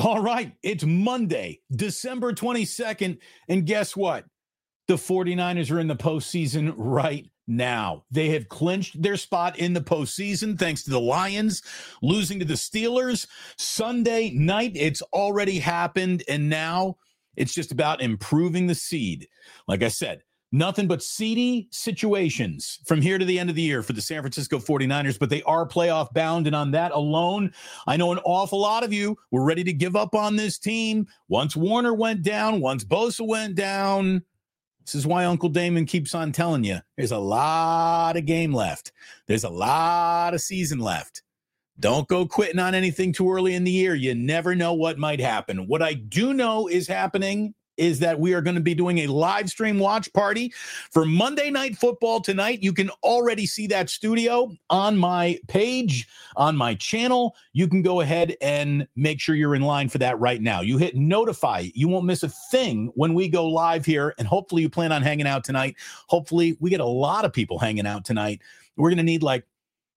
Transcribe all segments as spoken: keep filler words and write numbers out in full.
All right, it's Monday, December twenty-second, and guess what? The 49ers are in the postseason right now. They have clinched their spot in the postseason thanks to the Lions losing to the Steelers Sunday night. It's already happened, and now it's just about improving the seed. Like I said, nothing but seedy situations from here to the end of the year for the San Francisco 49ers, but they are playoff bound. And on that alone, I know an awful lot of you were ready to give up on this team. Once Warner went down, once Bosa went down. This is why Uncle Damon keeps on telling you there's a lot of game left. There's a lot of season left. Don't go quitting on anything too early in the year. You never know what might happen. What I do know is happening is that we are going to be doing a live stream watch party for Monday Night Football tonight. You can already see that studio on my page, on my channel. You can go ahead and make sure you're in line for that right now. You hit notify. You won't miss a thing when we go live here, and hopefully you plan on hanging out tonight. Hopefully we get a lot of people hanging out tonight. We're going to need like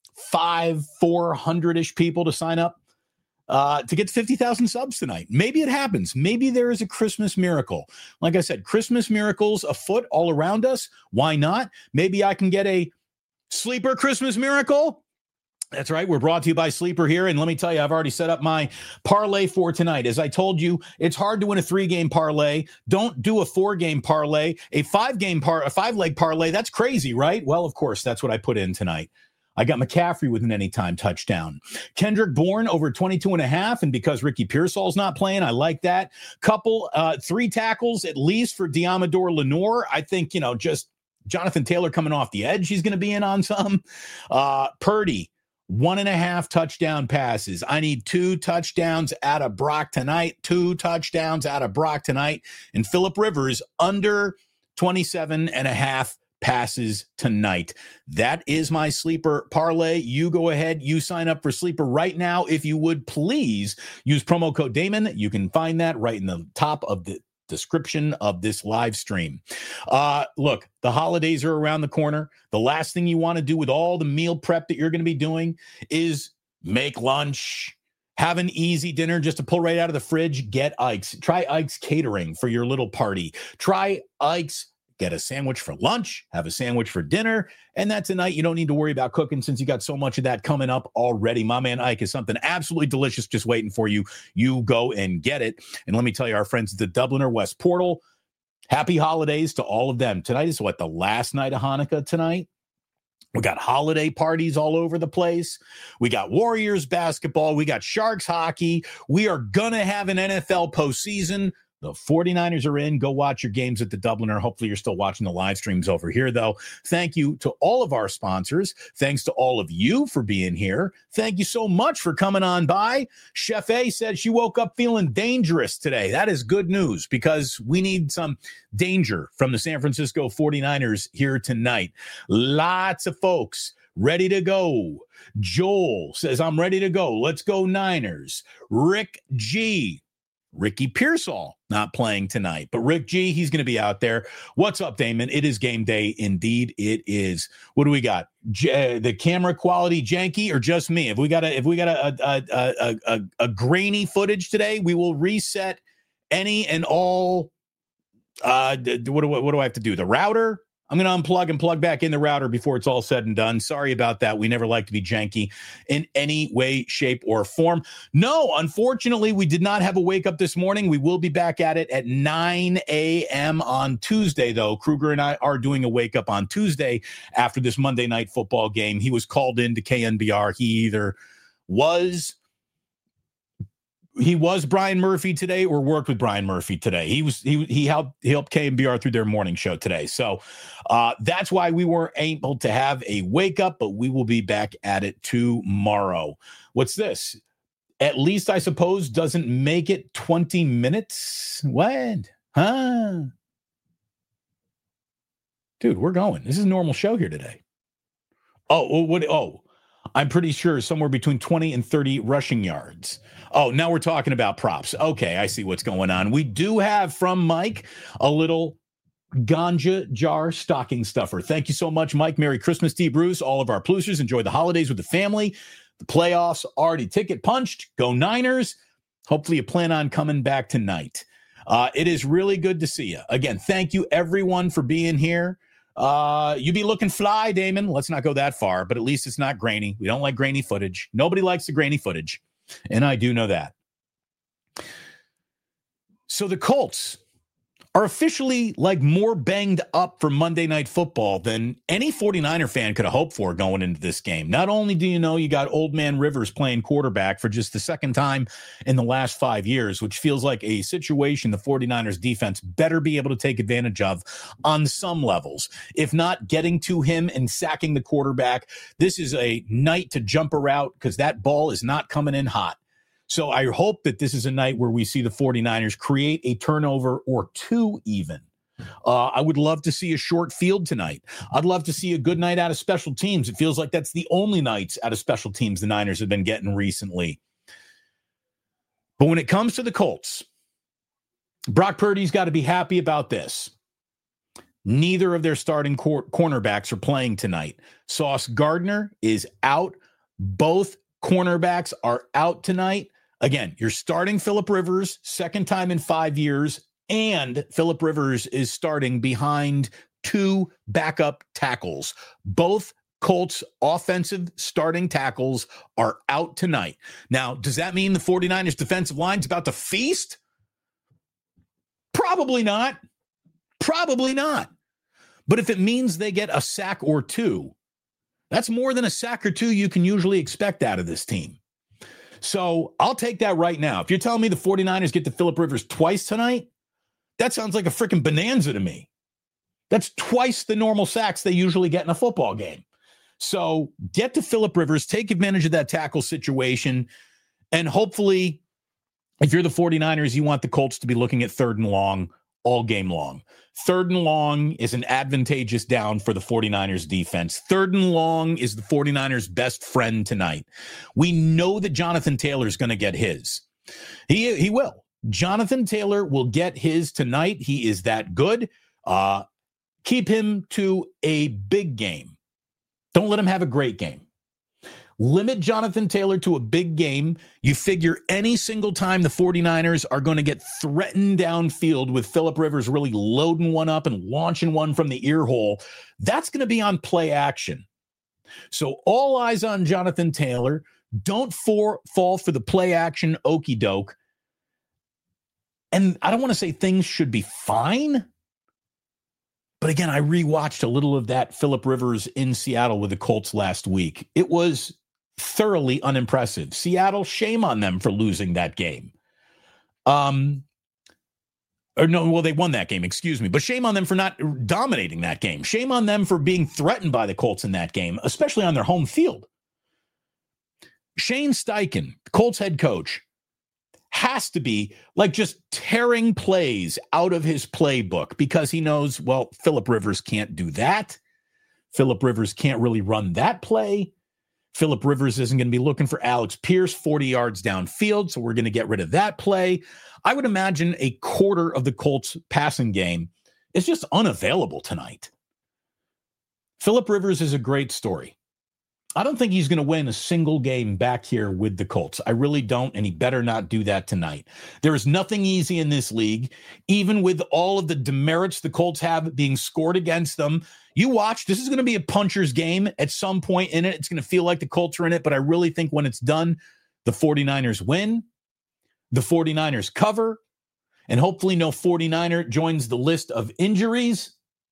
five, four hundred-ish people to sign up. Uh, to get fifty thousand subs tonight. Maybe it happens. Maybe there is a Christmas miracle. Like I said, Christmas miracles afoot all around us. Why not? Maybe I can get a sleeper Christmas miracle. That's right. We're brought to you by Sleeper here. And let me tell you, I've already set up my parlay for tonight. As I told you, it's hard to win a three-game parlay. Don't do a four-game parlay. A five-game par, a five-leg parlay, that's crazy, right? Well, of course, that's what I put in tonight. I got McCaffrey with an anytime touchdown. Kendrick Bourne over twenty-two and a half. And because Ricky Pearsall's not playing, I like that. Couple, uh, three tackles at least for Diamador Lenore. I think, you know, just Jonathan Taylor coming off the edge, he's going to be in on some. Uh, Purdy, one and a half touchdown passes. I need two touchdowns out of Brock tonight. Two touchdowns out of Brock tonight. And Phillip Rivers under twenty-seven and a half passes tonight. That is my sleeper parlay. You go ahead, you sign up for Sleeper right now. If you would please use promo code Damon. You can find that right in the top of the description of this live stream. Uh, look, the holidays are around the corner. The last thing you want to do with all the meal prep that you're going to be doing is make lunch, have an easy dinner just to pull right out of the fridge. Get Ike's. Try Ike's Catering for your little party. Try Ike's. Get a sandwich for lunch, have a sandwich for dinner, and that's a night you don't need to worry about cooking since you got so much of that coming up already. My man Ike is something absolutely delicious just waiting for you. You go and get it. And let me tell you, our friends at the Dubliner West Portal, happy holidays to all of them. Tonight is what, the last night of Hanukkah tonight? We got holiday parties all over the place. We got Warriors basketball. We got Sharks hockey. We are going to have an N F L postseason. The 49ers are in. Go watch your games at the Dubliner. Hopefully you're still watching the live streams over here, though. Thank you to all of our sponsors. Thanks to all of you for being here. Thank you so much for coming on by. Chef A said she woke up feeling dangerous today. That is good news because we need some danger from the San Francisco 49ers here tonight. Lots of folks ready to go. Joel says, I'm ready to go. Let's go Niners. Rick G. Ricky Pearsall not playing tonight, but Rick G, he's going to be out there. What's up, Damon? It is game day. Indeed, it is. What do we got? J- the camera quality janky or just me? If we got a, if we got a, a, a, a, a grainy footage today, we will reset any and all. Uh, what do, what do I have to do? The router? I'm going to unplug and plug back in the router before it's all said and done. Sorry about that. We never like to be janky in any way, shape, or form. No, unfortunately, we did not have a wake up this morning. We will be back at it at nine a.m. on Tuesday, though. Kruger and I are doing a wake up on Tuesday after this Monday Night Football game. He was called into K N B R. He either was... He was Brian Murphy today or worked with Brian Murphy today. He was he he helped he helped K N B R through their morning show today. So uh, that's why we weren't able to have a wake up, but we will be back at it tomorrow. What's this? At least I suppose doesn't make it twenty minutes. What? Huh? Dude, we're going. This is a normal show here today. Oh, what? Oh, I'm pretty sure somewhere between twenty and thirty rushing yards. Oh, now we're talking about props. Okay, I see what's going on. We do have from Mike a little ganja jar stocking stuffer. Thank you so much, Mike. Merry Christmas to you, Bruce. All of our Plusers, enjoy the holidays with the family. The playoffs already ticket punched. Go Niners. Hopefully you plan on coming back tonight. Uh, it is really good to see you. Again, thank you, everyone, for being here. Uh, you be looking fly, Damon. Let's not go that far, but at least it's not grainy. We don't like grainy footage. Nobody likes the grainy footage, and I do know that. So the Colts are officially like more banged up for Monday Night Football than any 49er fan could have hoped for going into this game. Not only do you know you got old man Rivers playing quarterback for just the second time in the last five years, which feels like a situation the 49ers defense better be able to take advantage of on some levels. If not getting to him and sacking the quarterback, this is a night to jump a route because that ball is not coming in hot. So I hope that this is a night where we see the 49ers create a turnover or two even. Uh, I would love to see a short field tonight. I'd love to see a good night out of special teams. It feels like that's the only nights out of special teams the Niners have been getting recently. But when it comes to the Colts, Brock Purdy's got to be happy about this. Neither of their starting cor- cornerbacks are playing tonight. Sauce Gardner is out. Both cornerbacks are out tonight. Again, you're starting Phillip Rivers, second time in five years, and Phillip Rivers is starting behind two backup tackles. Both Colts offensive starting tackles are out tonight. Now, does that mean the 49ers defensive line's about to feast? Probably not. Probably not. But if it means they get a sack or two, that's more than a sack or two you can usually expect out of this team. So I'll take that right now. If you're telling me the 49ers get to Phillip Rivers twice tonight, that sounds like a freaking bonanza to me. That's twice the normal sacks they usually get in a football game. So get to Phillip Rivers, take advantage of that tackle situation, and hopefully, if you're the 49ers, you want the Colts to be looking at third and long all game long. Third and long is an advantageous down for the 49ers defense. Third and long is the 49ers' best friend tonight. We know that Jonathan Taylor is going to get his. He, he will. Jonathan Taylor will get his tonight. He is that good. Uh, keep him to a big game. Don't let him have a great game. Limit Jonathan Taylor to a big game. You figure any single time the 49ers are going to get threatened downfield with Phillip Rivers really loading one up and launching one from the ear hole, that's going to be on play action. So all eyes on Jonathan Taylor. Don't for, fall for the play action okey doke. And I don't want to say things should be fine. But again, I rewatched a little of that Phillip Rivers in Seattle with the Colts last week. It was thoroughly unimpressive. Seattle, shame on them for losing that game. Um, or no, well, they won that game, excuse me. But shame on them for not dominating that game. Shame on them for being threatened by the Colts in that game, especially on their home field. Shane Steichen, Colts head coach, has to be like just tearing plays out of his playbook because he knows, well, Phillip Rivers can't do that. Phillip Rivers can't really run that play. Phillip Rivers isn't going to be looking for Alex Pierce forty yards downfield, so we're going to get rid of that play. I would imagine a quarter of the Colts passing game is just unavailable tonight. Phillip Rivers is a great story. I don't think he's going to win a single game back here with the Colts. I really don't, and he better not do that tonight. There is nothing easy in this league, even with all of the demerits the Colts have being scored against them. You watch, this is going to be a puncher's game at some point in it. It's going to feel like the Colts are in it, but I really think when it's done, the 49ers win, the 49ers cover, and hopefully no 49er joins the list of injuries.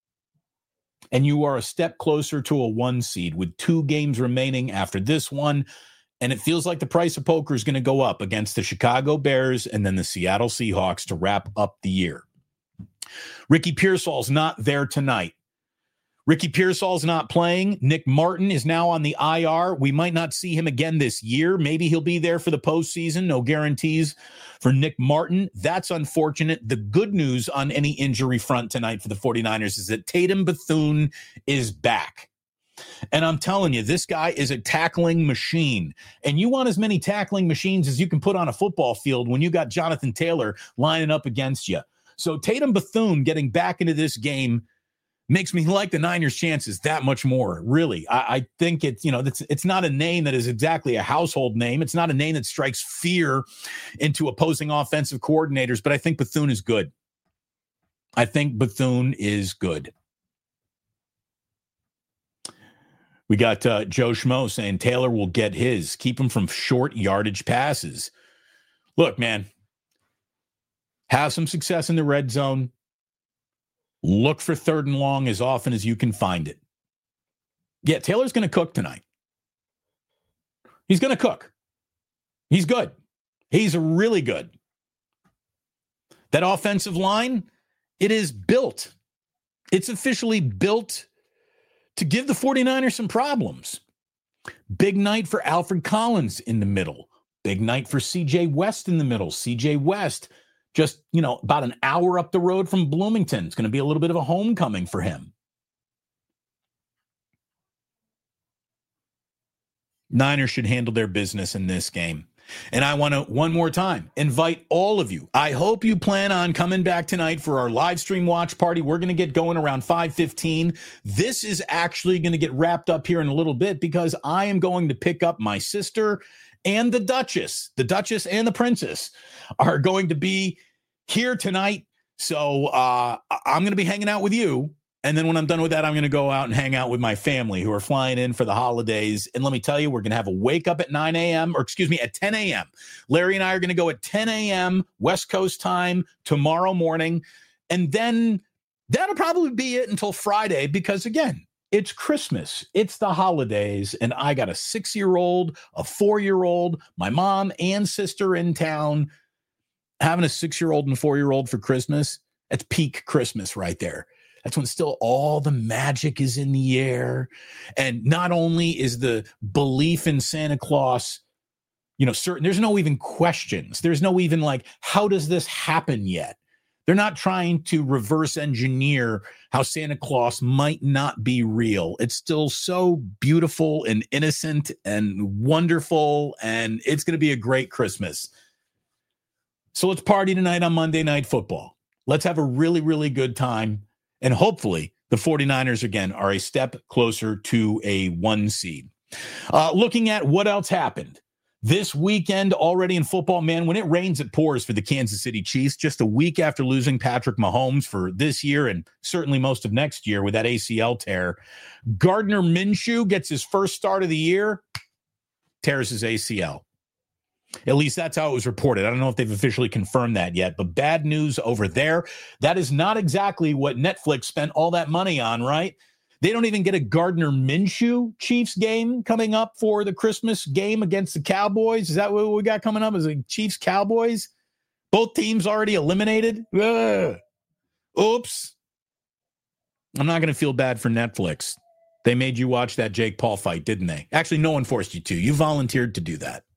And you are a step closer to a one seed with two games remaining after this one. And it feels like the price of poker is going to go up against the Chicago Bears and then the Seattle Seahawks to wrap up the year. Ricky Pearsall's not there tonight. Ricky Pearsall's not playing. Nick Martin is now on the I R. We might not see him again this year. Maybe he'll be there for the postseason. No guarantees for Nick Martin. That's unfortunate. The good news on any injury front tonight for the 49ers is that Tatum Bethune is back. And I'm telling you, this guy is a tackling machine. And you want as many tackling machines as you can put on a football field when you got Jonathan Taylor lining up against you. So Tatum Bethune getting back into this game makes me like the Niners' chances that much more. Really, I, I think it's, you know, it's, it's not a name that is exactly a household name. It's not a name that strikes fear into opposing offensive coordinators, but I think Bethune is good. I think Bethune is good. We got uh, Joe Schmo saying Taylor will get his. Keep him from short yardage passes. Look, man, have some success in the red zone. Look for third and long as often as you can find it. Yeah, Taylor's going to cook tonight. He's going to cook. He's good. He's really good. That offensive line, it is built. It's officially built to give the 49ers some problems. Big night for Alfred Collins in the middle. Big night for C J West in the middle. C J West, just, you know, about an hour up the road from Bloomington. It's going to be a little bit of a homecoming for him. Niners should handle their business in this game. And I want to, one more time, invite all of you. I hope you plan on coming back tonight for our live stream watch party. We're going to get going around five fifteen. This is actually going to get wrapped up here in a little bit because I am going to pick up my sister and the Duchess. The Duchess and the Princess are going to be here tonight. So uh, I'm going to be hanging out with you. And then when I'm done with that, I'm going to go out and hang out with my family who are flying in for the holidays. And let me tell you, we're going to have a wake up at nine a.m. or excuse me, at ten a.m. Larry and I are going to go at ten a.m. West Coast time tomorrow morning. And then that'll probably be it until Friday because, again, it's Christmas. It's the holidays. And I got a six-year-old, a four-year-old, my mom and sister in town. Having a six-year-old and a four-year-old for Christmas, that's peak Christmas right there. That's when still all the magic is in the air. And not only is the belief in Santa Claus, you know, certain, there's no even questions. There's no even like, how does this happen yet? They're not trying to reverse engineer how Santa Claus might not be real. It's still so beautiful and innocent and wonderful. And it's going to be a great Christmas. So let's party tonight on Monday Night Football. Let's have a really, really good time. And hopefully the 49ers, again, are a step closer to a one seed. Uh, looking at what else happened this weekend already in football, man, when it rains, it pours for the Kansas City Chiefs. Just a week after losing Patrick Mahomes for this year and certainly most of next year with that A C L tear, Gardner Minshew gets his first start of the year, tears his A C L. At least that's how it was reported. I don't know if they've officially confirmed that yet, but bad news over there. That is not exactly what Netflix spent all that money on, right? They don't even get a Gardner Minshew Chiefs game coming up for the Christmas game against the Cowboys. Is that what we got coming up? Is it Chiefs Cowboys? Both teams already eliminated? Ugh. Oops. I'm not going to feel bad for Netflix. They made you watch that Jake Paul fight, didn't they? Actually, no one forced you to. You volunteered to do that.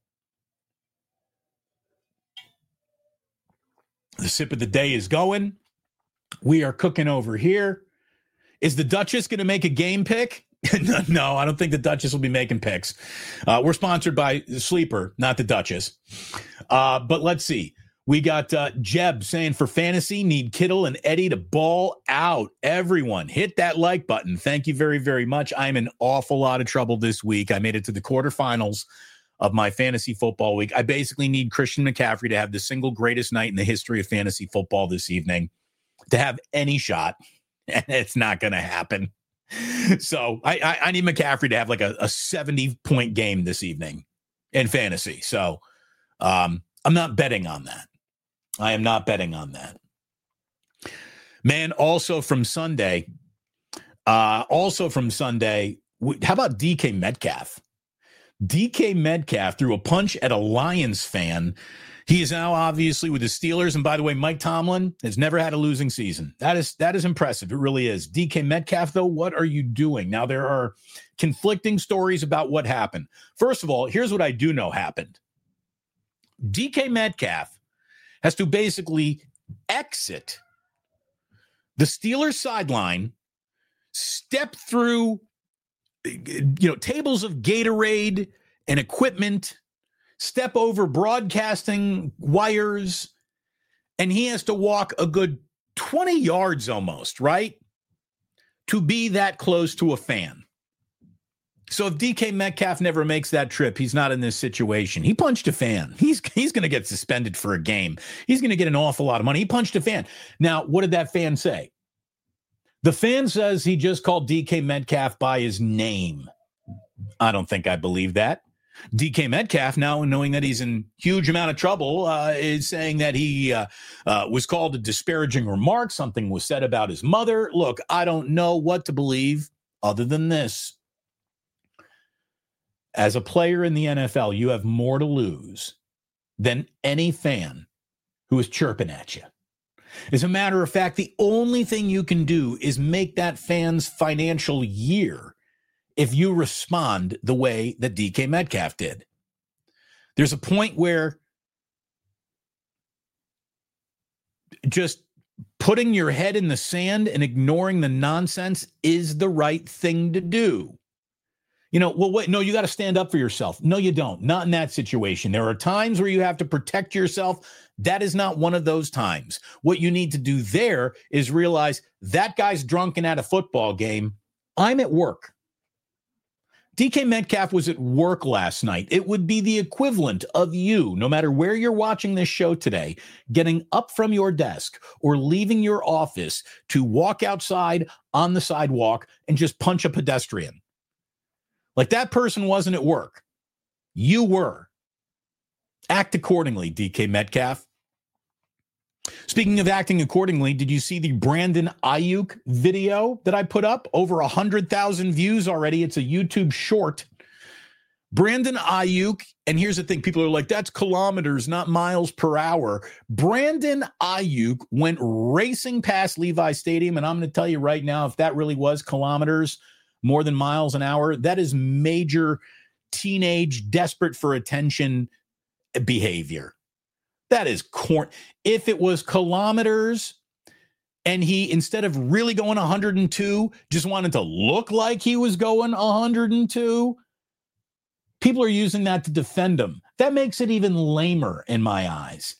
The sip of the day is going. We are cooking over here. Is the Duchess going to make a game pick? No, I don't think the Duchess will be making picks. Uh, we're sponsored by Sleeper, not the Duchess. Uh, but let's see. We got uh, Jeb saying for fantasy, need Kittle and Eddie to ball out. Everyone, hit that like button. Thank you very, very much. I'm in awful lot of trouble this week. I made it to the quarterfinals of my fantasy football week. I basically need Christian McCaffrey to have the single greatest night in the history of fantasy football this evening to have any shot, and it's not going to happen. So I, I, I need McCaffrey to have like a, a seventy-point game this evening in fantasy. So um, I'm not betting on that. I am not betting on that. Man, also from Sunday, uh, also from Sunday, how about D K Metcalf? D K Metcalf threw a punch at a Lions fan. He is now obviously with the Steelers. And by the way, Mike Tomlin has never had a losing season. That is that is impressive. It really is. D K Metcalf, though, what are you doing? Now, there are conflicting stories about what happened. First of all, here's what I do know happened. D K Metcalf has to basically exit the Steelers sideline, step through you know, tables of Gatorade and equipment, step over broadcasting wires, and he has to walk a good twenty yards almost, right? to be that close to a fan. So if D K Metcalf never makes that trip, he's not in this situation. He punched a fan. He's he's going to get suspended for a game. He's going to get an awful lot of money. He punched a fan. Now, what did that fan say? The fan says he just called D K Metcalf by his name. I don't think I believe that. D K Metcalf, now knowing that he's in huge amount of trouble, uh, is saying that he uh, uh, was called a disparaging remark. Something was said about his mother. Look, I don't know what to believe other than this. As a player in the N F L, you have more to lose than any fan who is chirping at you. As a matter of fact, the only thing you can do is make that fan's financial year if you respond the way that D K Metcalf did. There's a point where just putting your head in the sand and ignoring the nonsense is the right thing to do. You know, well, wait, no, you got to stand up for yourself. No, you don't. Not in that situation. There are times where you have to protect yourself. That is not one of those times. What you need to do there is realize that guy's drunken at a football game. I'm at work. D K Metcalf was at work last night. It would be the equivalent of you, no matter where you're watching this show today, getting up from your desk or leaving your office to walk outside on the sidewalk and just punch a pedestrian. Like that person wasn't at work. You were. Act accordingly, D K Metcalf. Speaking of acting accordingly, did you see the Brandon Ayuk video that I put up? Over one hundred thousand views already. It's a YouTube short. Brandon Ayuk, and here's the thing. People are like, that's kilometers, not miles per hour. Brandon Ayuk went racing past Levi Stadium, and I'm going to tell you right now, if that really was kilometers, more than miles an hour, that is major teenage, desperate for attention behavior. That is corn. If it was kilometers and he, instead of really going one hundred two, just wanted to look like he was going one hundred two, people are using that to defend him. That makes it even lamer in my eyes.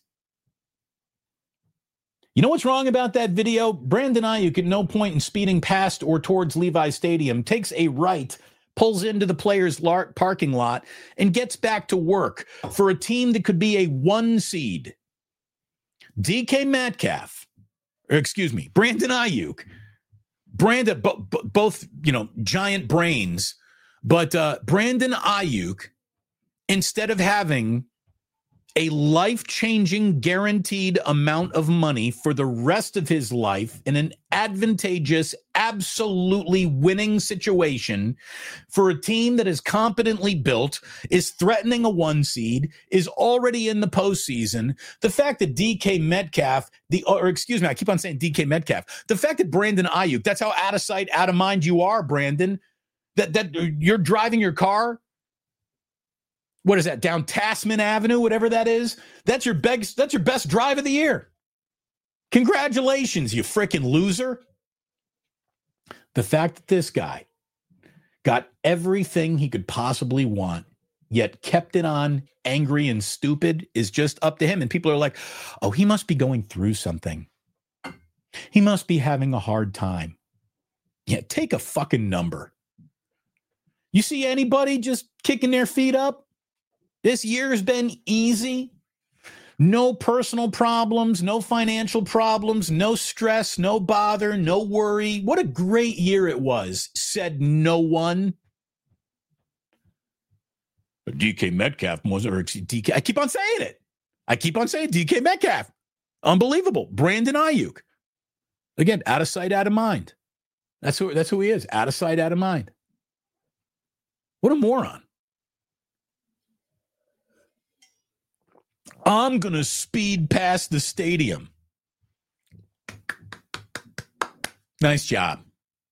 You know what's wrong about that video? Brandon Ayuk, at no point in speeding past or towards Levi Stadium, takes a right, pulls into the players' lar- parking lot, and gets back to work for a team that could be a one seed. D K Metcalf, or excuse me, Brandon Ayuk, Brandon, bo- bo- both, you know, giant brains, but uh, Brandon Ayuk, instead of having a life-changing guaranteed amount of money for the rest of his life in an advantageous, absolutely winning situation for a team that is competently built, is threatening a one seed, is already in the postseason. The fact that D K Metcalf, the or excuse me, I keep on saying D K Metcalf. The fact that Brandon Ayuk, that's how out of sight, out of mind you are, Brandon, that, that you're driving your car. What is that, down Tasman Avenue, whatever that is? That's your best, that's your best drive of the year. Congratulations, you freaking loser. The fact that this guy got everything he could possibly want, yet kept it on angry and stupid, is just up to him. And people are like, oh, he must be going through something. He must be having a hard time. Yeah, take a fucking number. You see anybody just kicking their feet up? This year's been easy. No personal problems, no financial problems, no stress, no bother, no worry. What a great year it was, said no one. D K Metcalf was, or D K, I keep on saying it. I keep on saying D K Metcalf. Unbelievable. Brandon Ayuk. Again, out of sight, out of mind. That's who, that's who he is. Out of sight, out of mind. What a moron. I'm going to speed past the stadium. Nice job.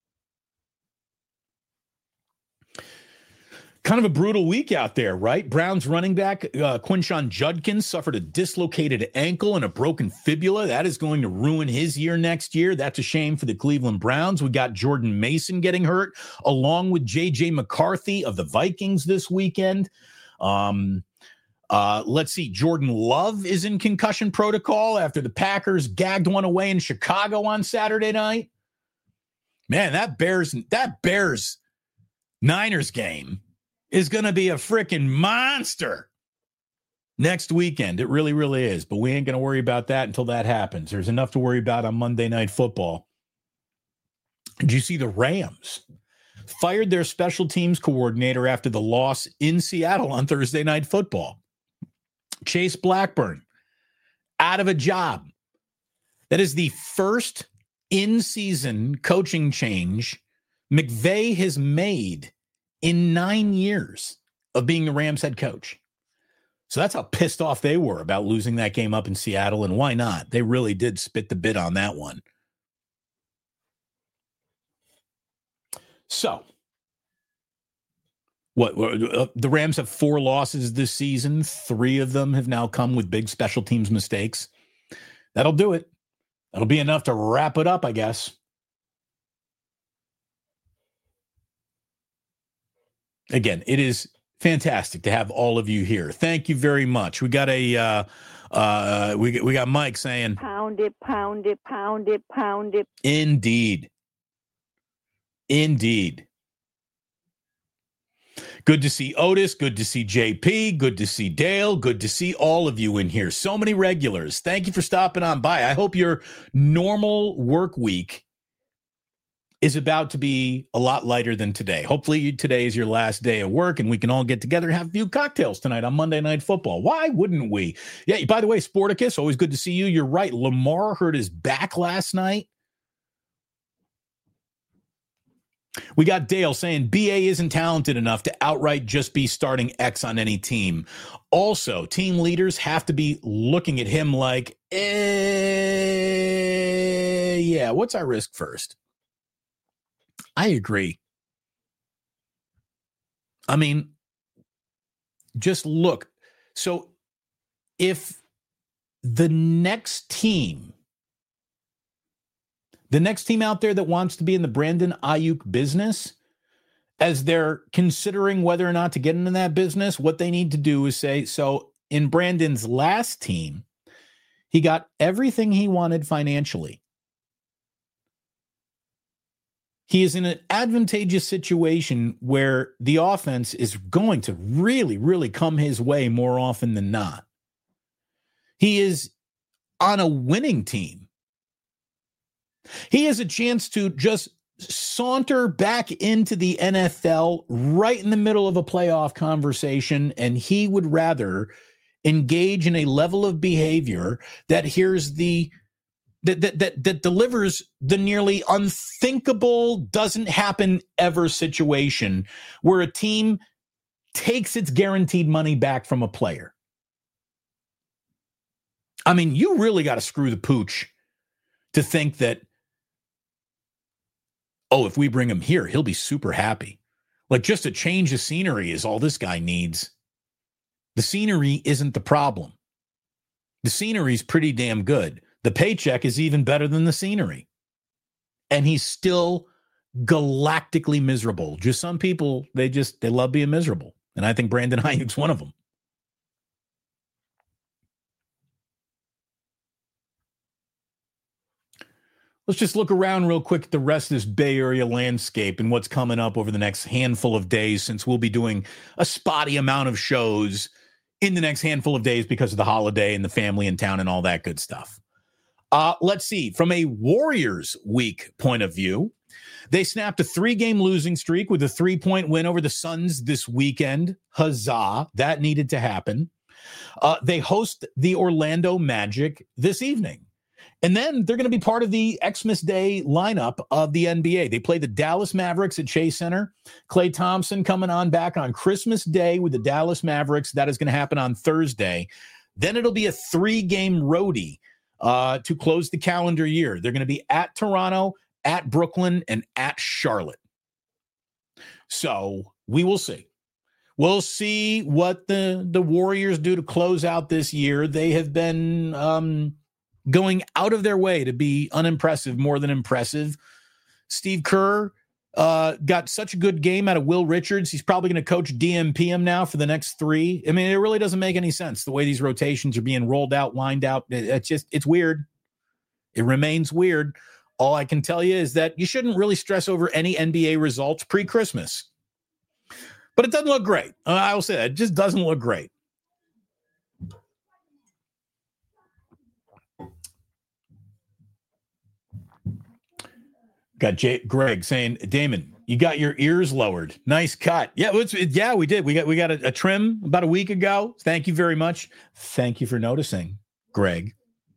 Kind of a brutal week out there, right? Browns running back uh, Quinshon Judkins suffered a dislocated ankle and a broken fibula. That is going to ruin his year next year. That's a shame for the Cleveland Browns. We got Jordan Mason getting hurt, along with J J McCarthy of the Vikings this weekend. Um, uh, let's see. Jordan Love is in concussion protocol after the Packers gagged one away in Chicago on Saturday night. Man, that Bears, that Bears Niners game is going to be a freaking monster next weekend. It really, really is. But we ain't going to worry about that until that happens. There's enough to worry about on Monday Night Football. Did you see the Rams fired their special teams coordinator after the loss in Seattle on Thursday Night Football? Chase Blackburn out of a job. That is the first in-season coaching change McVay has made in nine years of being the Rams head coach. So that's how pissed off they were about losing that game up in Seattle, and why not? They really did spit the bit on that one. So, what uh, the Rams have four losses this season. Three of them have now come with big special teams mistakes. That'll do it. That'll be enough to wrap it up, I guess. Again, it is fantastic to have all of you here. Thank you very much. We got a uh, uh, we we got Mike saying, "Pound it, pound it, pound it, pound it." Indeed, indeed. Good to see Otis. Good to see J P. Good to see Dale. Good to see all of you in here. So many regulars. Thank you for stopping on by. I hope your normal work week is about to be a lot lighter than today. Hopefully today is your last day of work and we can all get together and have a few cocktails tonight on Monday Night Football. Why wouldn't we? Yeah, by the way, Sporticus, always good to see you. You're right. Lamar hurt his back last night. We got Dale saying B A isn't talented enough to outright just be starting X on any team. Also, team leaders have to be looking at him like, eh, yeah, what's our risk first? I agree. I mean, just look. So if the next team, the next team out there that wants to be in the Brandon Ayuk business, as they're considering whether or not to get into that business, what they need to do is say, so in Brandon's last team, he got everything he wanted financially. He is in an advantageous situation where the offense is going to really, really come his way more often than not. He is on a winning team. He has a chance to just saunter back into the N F L right in the middle of a playoff conversation, and he would rather engage in a level of behavior that here's the That, that that that delivers the nearly unthinkable, doesn't happen ever situation where a team takes its guaranteed money back from a player. I mean, you really got to screw the pooch to think that, oh, if we bring him here, he'll be super happy. Like just a change of scenery is all this guy needs. The scenery isn't the problem. The scenery is pretty damn good. The paycheck is even better than the scenery. And he's still galactically miserable. Just some people, they just, they love being miserable. And I think Brandon Ayuk's one of them. Let's just look around real quick at the rest of this Bay Area landscape and what's coming up over the next handful of days, since we'll be doing a spotty amount of shows in the next handful of days because of the holiday and the family in town and all that good stuff. Uh, let's see. From a Warriors week point of view, they snapped a three-game losing streak with a three-point win over the Suns this weekend. Huzzah. That needed to happen. Uh, they host the Orlando Magic this evening. And then they're going to be part of the Xmas Day lineup of the N B A. They play the Dallas Mavericks at Chase Center. Klay Thompson coming on back on Christmas Day with the Dallas Mavericks. That is going to happen on Thursday. Then it'll be a three-game roadie uh, to close the calendar year. They're going to be at Toronto, at Brooklyn, and at Charlotte. So we will see. We'll see what the, the Warriors do to close out this year. They have been um, going out of their way to be unimpressive, more than impressive. Steve Kerr uh, got such a good game out of Will Richards. He's probably going to coach D M P M now for the next three. I mean, it really doesn't make any sense the way these rotations are being rolled out, lined out. It's just, it's weird. It remains weird. all I can tell you is that you shouldn't really stress over any N B A results pre-Christmas. But it doesn't look great. Uh, I will say that. It just doesn't look great. Got Jay, Greg saying, Damon, you got your ears lowered. Nice cut. Yeah, it's, it, yeah, we did. We got we got a, a trim about a week ago. Thank you very much. Thank you for noticing, Greg.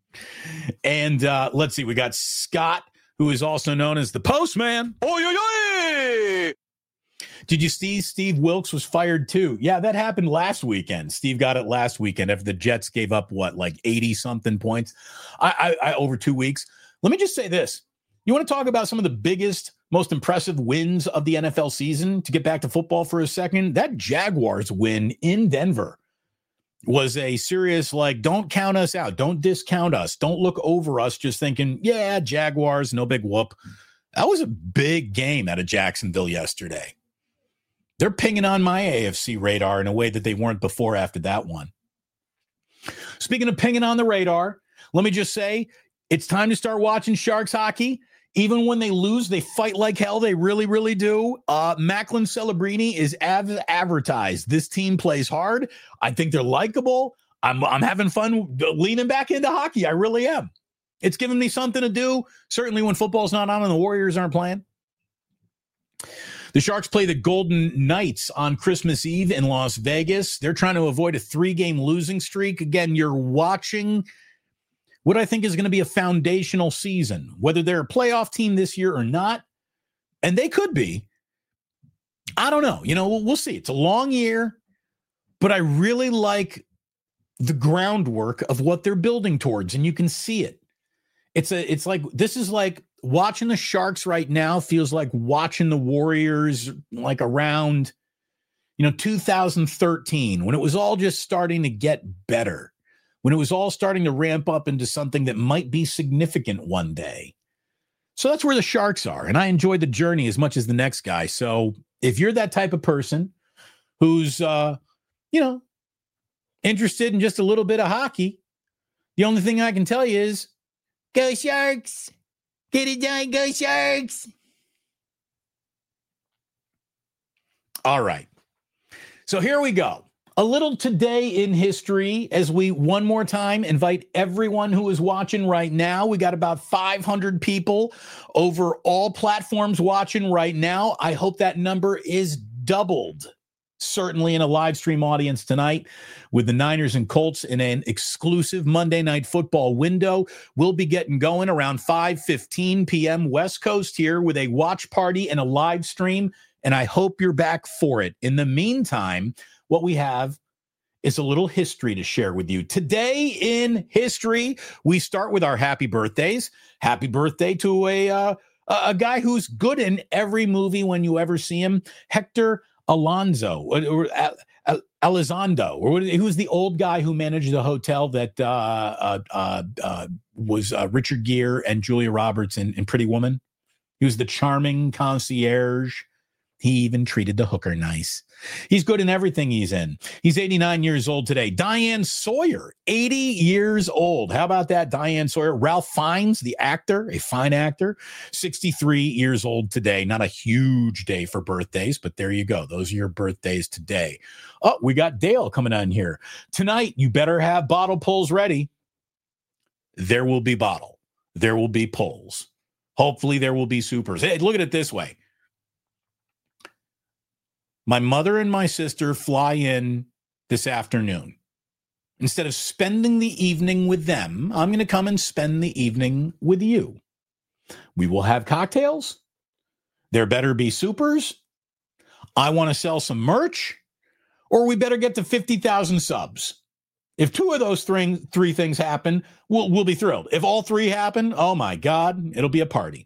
And uh, let's see, we got Scott, who is also known as the Postman. Oy, oy, oy! Did you see Steve Wilkes was fired too? Yeah, that happened last weekend. Steve got it last weekend after the Jets gave up, what, like eighty something points I, I, I over two weeks. Let me just say this. You want to talk about some of the biggest, most impressive wins of the N F L season? To get back to football for a second, that Jaguars win in Denver was a serious, like, don't count us out. Don't discount us. Don't look over us just thinking, yeah, Jaguars, no big whoop. That was a big game out of Jacksonville yesterday. They're pinging on my A F C radar in a way that they weren't before after that one. Speaking of pinging on the radar, let me just say, it's time to start watching Sharks hockey. Even when they lose, they fight like hell. They really, really do. Uh, Macklin Celebrini is av- advertised. This team plays hard. I think they're likable. I'm, I'm having fun leaning back into hockey. I really am. It's giving me something to do. Certainly when football's not on and the Warriors aren't playing. The Sharks play the Golden Knights on Christmas Eve in Las Vegas. They're trying to avoid a three-game losing streak. Again, you're watching what I think is going to be a foundational season, whether they're a playoff team this year or not. And they could be. I don't know. You know, we'll, we'll see. It's a long year, but I really like the groundwork of what they're building towards, and you can see it. It's a, it's like, this is like watching the Sharks right now feels like watching the Warriors like around, you know, two thousand thirteen, when it was all just starting to get better, when it was all starting to ramp up into something that might be significant one day. So that's where the Sharks are. And I enjoyed the journey as much as the next guy. So if you're that type of person who's, uh, you know, interested in just a little bit of hockey, the only thing I can tell you is go Sharks. Get it done. Go Sharks. All right. So here we go. A little today in history as we one more time invite everyone who is watching right now. We got about five hundred people over all platforms watching right now. I hope that number is doubled, certainly in a live stream audience tonight with the Niners and Colts in an exclusive Monday Night Football window. We'll be getting going around five fifteen p.m. West Coast here with a watch party and a live stream, and I hope you're back for it. In the meantime, what we have is a little history to share with you. Today in history, we start with our happy birthdays. Happy birthday to a uh, a guy who's good in every movie when you ever see him, Hector Alonso, or, or uh, Elizondo, or who was the old guy who managed the hotel that uh, uh, uh, uh, was uh, Richard Gere and Julia Roberts in, in Pretty Woman. He was the charming concierge. He even treated the hooker nice. He's good in everything he's in. He's eighty-nine years old today. Diane Sawyer, eighty years old. How about that, Diane Sawyer? Ralph Fiennes, the actor, a fine actor, sixty-three years old today. Not a huge day for birthdays, but there you go. Those are your birthdays today. Oh, we got Dale coming on here. Tonight, you better have bottle pulls ready. There will be bottle. There will be pulls. Hopefully, there will be supers. Hey, look at it this way. My mother and my sister fly in this afternoon. Instead of spending the evening with them, I'm going to come and spend the evening with you. We will have cocktails. There better be supers. I want to sell some merch, or we better get to fifty thousand subs. If two of those three, three things happen, we'll, we'll be thrilled. If all three happen, oh my God, it'll be a party.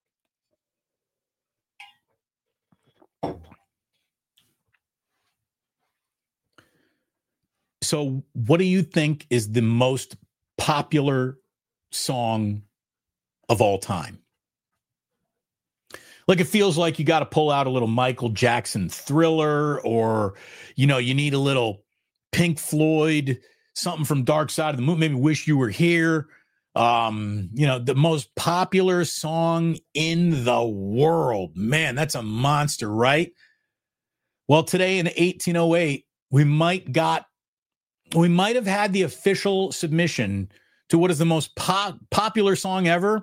So what do you think is the most popular song of all time? Like, it feels like you got to pull out a little Michael Jackson Thriller, or, you know, you need a little Pink Floyd, something from Dark Side of the Moon, maybe Wish You Were Here. Um, you know, the most popular song in the world. Man, that's a monster, right? Well, today in eighteen oh eight, we might got we might have had the official submission to what is the most po- popular song ever.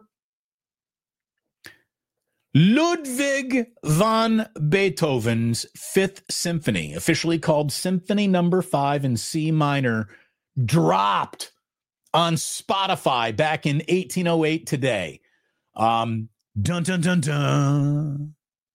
Ludwig van Beethoven's Fifth Symphony, officially called Symphony Number Five in C minor, dropped on Spotify back in eighteen oh eight today. Um, dun, dun, dun, dun.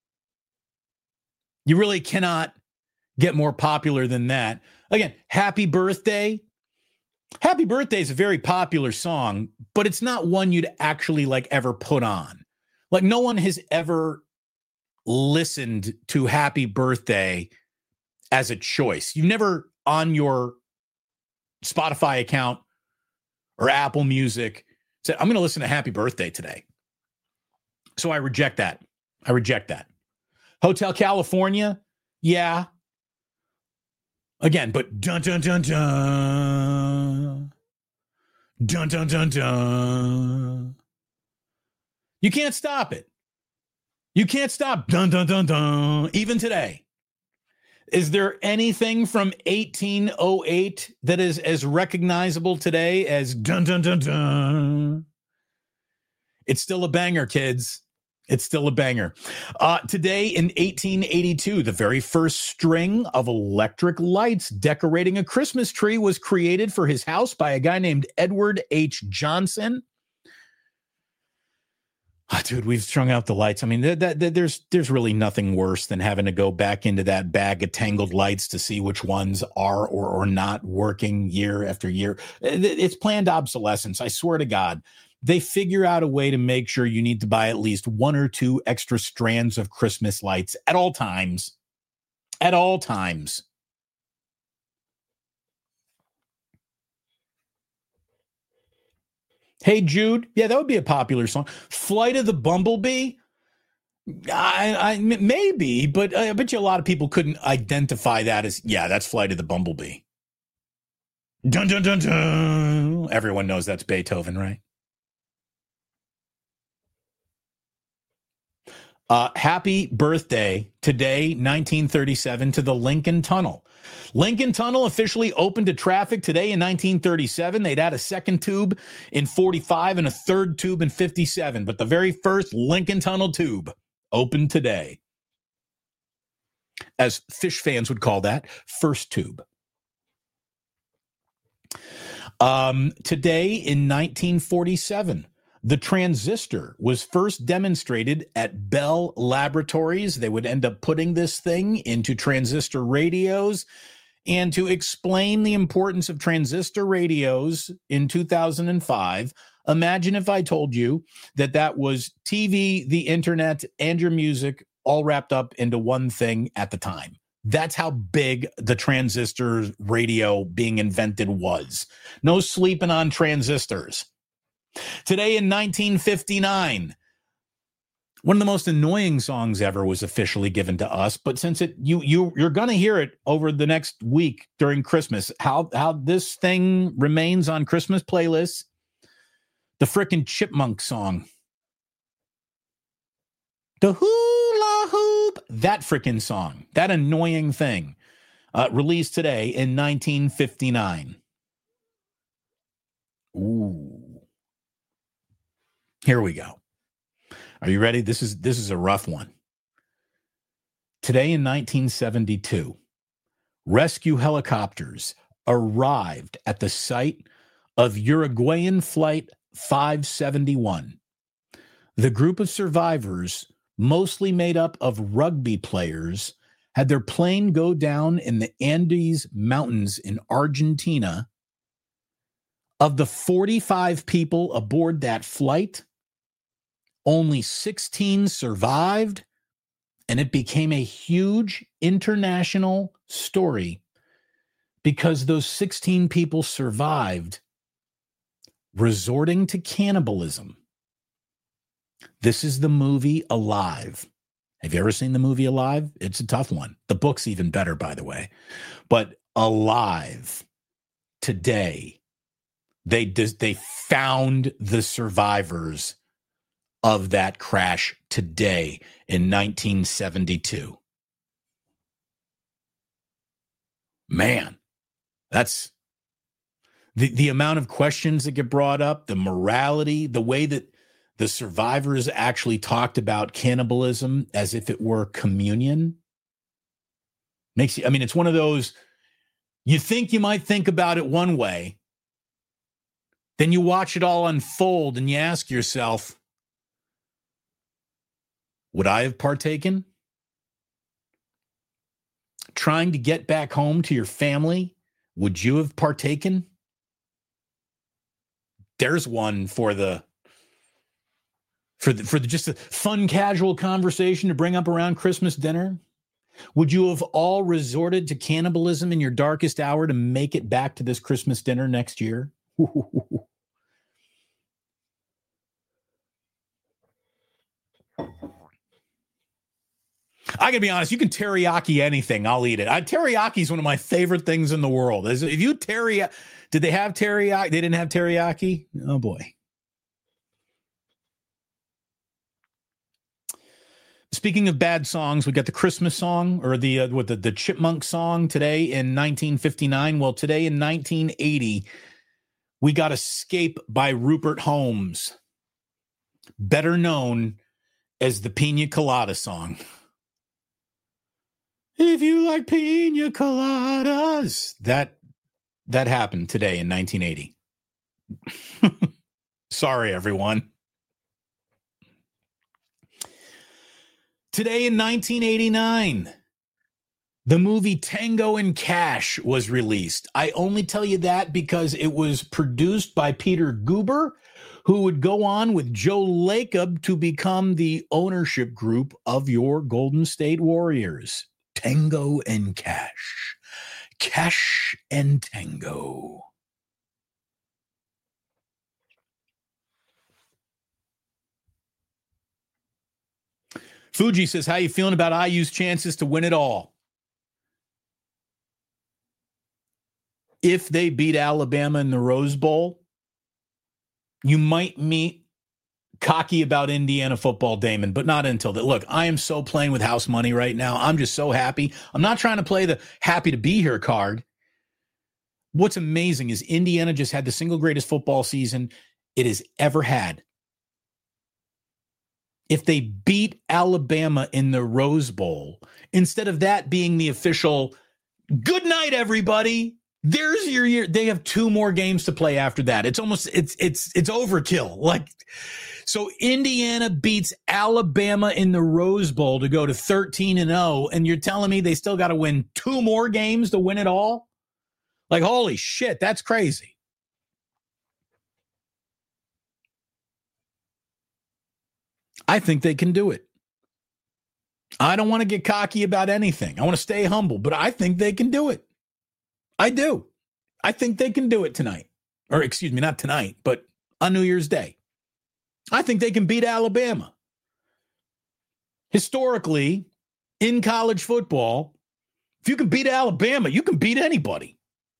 You really cannot get more popular than that. Again, Happy Birthday. Happy Birthday is a very popular song, but it's not one you'd actually like ever put on. Like no one has ever listened to Happy Birthday as a choice. You never on your Spotify account or Apple Music said, I'm going to listen to Happy Birthday today. So I reject that. I reject that. Hotel California. Yeah. Again, but dun, dun, dun, dun. Dun, dun, dun, dun. You can't stop it. You can't stop dun, dun, dun, dun, even today. Is there anything from eighteen oh eight that is as recognizable today as dun, dun, dun, dun? It's still a banger, kids. It's still a banger. Uh, today in eighteen eighty-two, the very first string of electric lights decorating a Christmas tree was created for his house by a guy named Edward H. Johnson. Oh, dude, we've strung out the lights. I mean, th- th- th- there's there's really nothing worse than having to go back into that bag of tangled lights to see which ones are or or not working year after year. It's planned obsolescence. I swear to God. They figure out a way to make sure you need to buy at least one or two extra strands of Christmas lights at all times. At all times. Hey Jude, yeah, that would be a popular song. Flight of the Bumblebee, I, I maybe, but I bet you a lot of people couldn't identify that as, yeah, that's Flight of the Bumblebee. Dun dun dun dun. Everyone knows that's Beethoven, right? Uh, happy birthday today, nineteen thirty-seven, to the Lincoln Tunnel. Lincoln Tunnel officially opened to traffic today in nineteen thirty-seven. They'd add a second tube in forty-five and a third tube in fifty-seven. But the very first Lincoln Tunnel tube opened today. As Phish fans would call that, first tube. Um, today in nineteen forty-seven, the transistor was first demonstrated at Bell Laboratories. They would end up putting this thing into transistor radios. And to explain the importance of transistor radios in two thousand five, imagine if I told you that that was T V, the internet, and your music all wrapped up into one thing at the time. That's how big the transistor radio being invented was. No sleeping on transistors. Today in nineteen fifty-nine, one of the most annoying songs ever was officially given to us. But since it you you you're gonna hear it over the next week during Christmas, how how this thing remains on Christmas playlists, the frickin' Chipmunk song, the hula hoop, that frickin' song, that annoying thing, uh, released today in nineteen fifty-nine. Ooh. Here we go. Are you ready? This is this is a rough one. Today in nineteen seventy-two, rescue helicopters arrived at the site of Uruguayan Flight five seventy-one. The group of survivors, mostly made up of rugby players, had their plane go down in the Andes Mountains in Argentina. Of the forty-five people aboard that flight, only sixteen survived, and it became a huge international story because those sixteen people survived, resorting to cannibalism. This is the movie Alive. Have you ever seen the movie Alive? It's a tough one. The book's even better, by the way. But Alive today They dis- they found the survivors of that crash today in nineteen seventy-two. Man, that's the, the amount of questions that get brought up, the morality, the way that the survivors actually talked about cannibalism as if it were communion. Makes you, I mean, it's one of those, you think you might think about it one way, then you watch it all unfold and you ask yourself, would I have partaken? Trying to get back home to your family, would you have partaken? There's one for the for the, for the, just a fun, casual conversation to bring up around Christmas dinner. Would you have all resorted to cannibalism in your darkest hour to make it back to this Christmas dinner next year? I gotta be honest, you can teriyaki anything, I'll eat it. I, teriyaki is one of my favorite things in the world. If you teriyaki, did they have teriyaki? They didn't have teriyaki? Oh boy. Speaking of bad songs, we got the Christmas song or the uh, what the, the Chipmunk song today in nineteen fifty-nine. Well, today in nineteen eighty, we got Escape by Rupert Holmes, better known as the Pina Colada song. If you like pina coladas, that that happened today in nineteen eighty. Sorry, everyone. Today in nineteen eighty-nine, the movie Tango and Cash was released. I only tell you that because it was produced by Peter Guber, who would go on with Joe Lacob to become the ownership group of your Golden State Warriors. Tango and Cash. Cash and Tango. Fuji says, how you feeling about I U's chances to win it all? If they beat Alabama in the Rose Bowl, you might meet cocky about Indiana football, Damon, but not until that. Look, I am so playing with house money right now. I'm just so happy. I'm not trying to play the happy to be here card. What's amazing is Indiana just had the single greatest football season it has ever had. If they beat Alabama in the Rose Bowl, instead of that being the official, good night, everybody, there's your year. They have two more games to play after that. It's almost, it's, it's, it's overkill. Like, so Indiana beats Alabama in the Rose Bowl to go to thirteen and oh, and you're telling me they still got to win two more games to win it all? Like, holy shit, that's crazy. I think they can do it. I don't want to get cocky about anything. I want to stay humble, but I think they can do it. I do. I think they can do it tonight. Or excuse me, not tonight, but on New Year's Day. I think they can beat Alabama. Historically, in college football, if you can beat Alabama, you can beat anybody.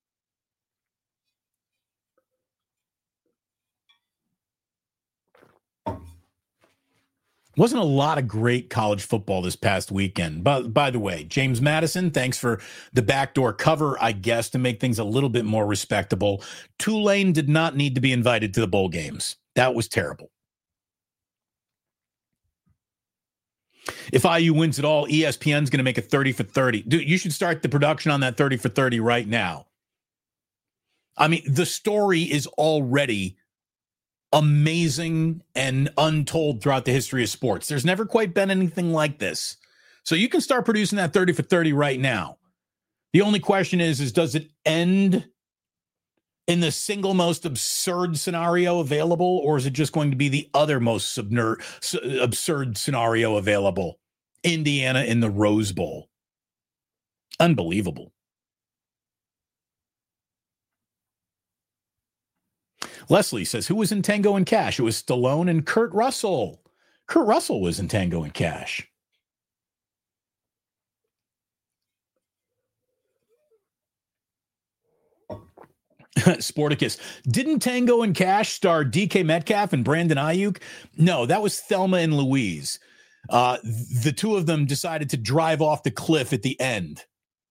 Wasn't a lot of great college football this past weekend. But by the way, James Madison, thanks for the backdoor cover, I guess, to make things a little bit more respectable. Tulane did not need to be invited to the bowl games. That was terrible. If I U wins it all, E S P N's going to make a thirty for thirty. Dude, you should start the production on that thirty for thirty right now. I mean, the story is already amazing and untold throughout the history of sports. There's never quite been anything like this. So you can start producing that thirty for thirty right now. The only question is, is does it end in the single most absurd scenario available, or is it just going to be the other most subner- absurd scenario available? Indiana in the Rose Bowl. Unbelievable. Leslie says, who was in Tango and Cash? It was Stallone and Kurt Russell. Kurt Russell was in Tango and Cash. Sporticus. Didn't Tango and Cash star D K Metcalf and Brandon Ayuk? No, that was Thelma and Louise. Uh, the two of them decided to drive off the cliff at the end.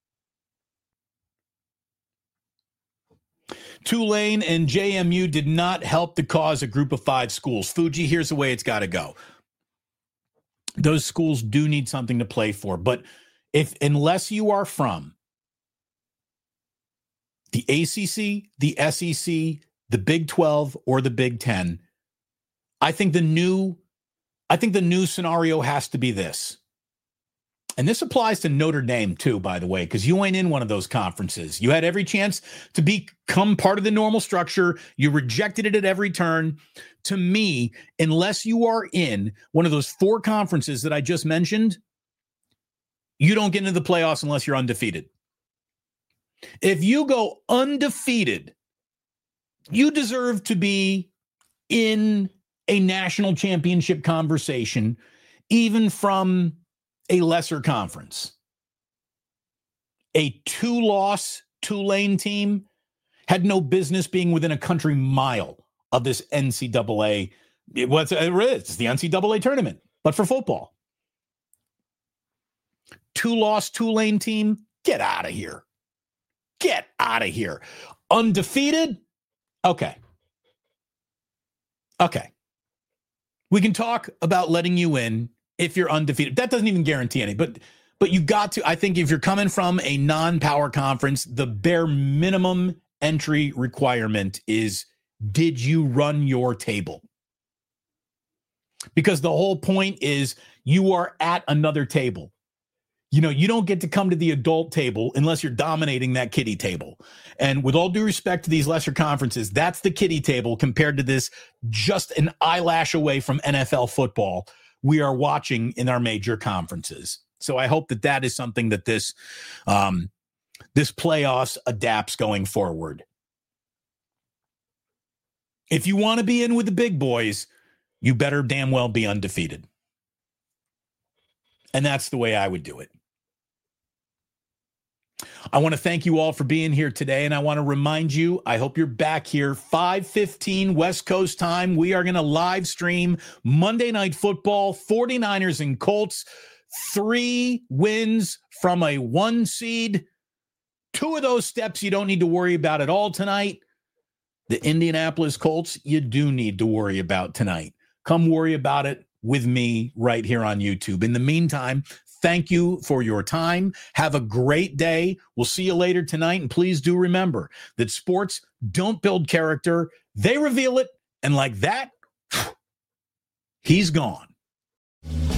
Tulane and J M U did not help the cause a group of five schools. Fuji, here's the way it's got to go. Those schools do need something to play for, but if unless you are from the A C C, the S E C, the Big twelve, or the Big ten, I think the new, I think the new scenario has to be this. And this applies to Notre Dame too, by the way, because you ain't in one of those conferences. You had every chance to become part of the normal structure. You rejected it at every turn. To me, unless you are in one of those four conferences that I just mentioned, you don't get into the playoffs unless you're undefeated. If you go undefeated, you deserve to be in a national championship conversation, even from a lesser conference. A two-loss Tulane team had no business being within a country mile of this N C double A. It was, it is, it's the N C double A tournament, but for football. Two-loss Tulane team, get out of here. Get out of here. Undefeated? Okay. Okay. We can talk about letting you in if you're undefeated. That doesn't even guarantee any, but but you got to, I think if you're coming from a non-power conference, the bare minimum entry requirement is, did you run your table? Because the whole point is you are at another table. You know, you don't get to come to the adult table unless you're dominating that kiddie table. And with all due respect to these lesser conferences, that's the kiddie table compared to this just an eyelash away from N F L football we are watching in our major conferences. So I hope that that is something that this, um, this playoffs adapts going forward. If you want to be in with the big boys, you better damn well be undefeated. And that's the way I would do it. I want to thank you all for being here today, and I want to remind you, I hope you're back here, five fifteen West Coast time. We are going to live stream Monday Night Football, forty-niners and Colts, three wins from a one seed. Two of those steps you don't need to worry about at all tonight. The Indianapolis Colts, you do need to worry about tonight. Come worry about it with me right here on YouTube. In the meantime, thank you for your time. Have a great day. We'll see you later tonight. And please do remember that sports don't build character. They reveal it. And like that, he's gone.